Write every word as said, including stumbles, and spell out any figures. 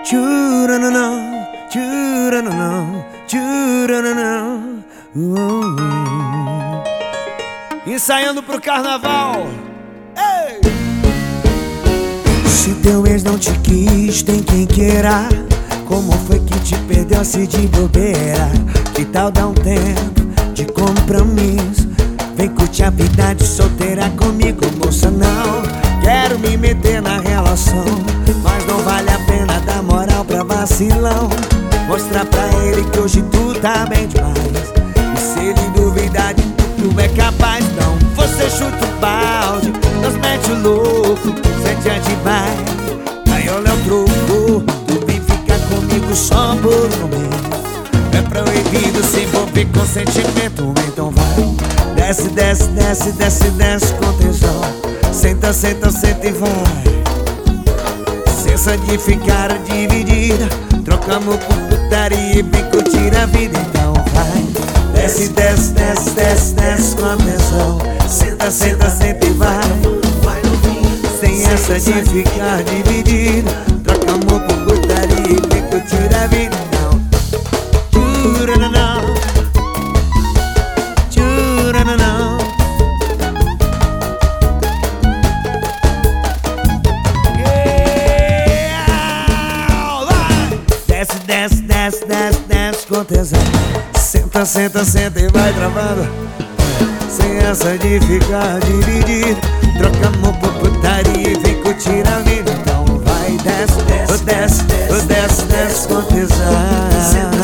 Tchurananã, tchurananã, tchurananã. Uh, uh. Ensaiando pro carnaval. Ei! Se teu ex não te quis, tem quem queira. Como foi que te perdeu se de bobeira? Que tal dar um tempo de compromisso? Vem curtir a vida de solteira comigo, moça. Não quero me meter na relação, mas não vale a pena dar moral pra vacilão. Mostrar pra ele que hoje tu tá bem demais, e se ele duvidar de tu, tu é capaz. Não, você chuta o balde, nós mete o louco, sente a demais. Aí olha o troco, tu vem ficar comigo só por um momento. É proibido se envolver com sentimento, então vai. Desce, desce, desce, desce, desce com tesão. Senta, senta, senta e vai. Cessa de ficar dividida, trocamos por putaria e vem curtir a vida, então vai. Desce, desce, desce, desce, desce com atenção. Senta, senta, senta e vai. Sem essa de ficar dividida, trocamos por putaria e vem curtir a vida, então. Tchurananã, tchurananã. Desce, desce, desce, desce, desce com tesão. Senta, senta, senta e vai travando. Sem essa de ficar dividido, trocamos por putaria e vem curtir a vida, então vai. Desce, desce, desce, desce, desce com tesão.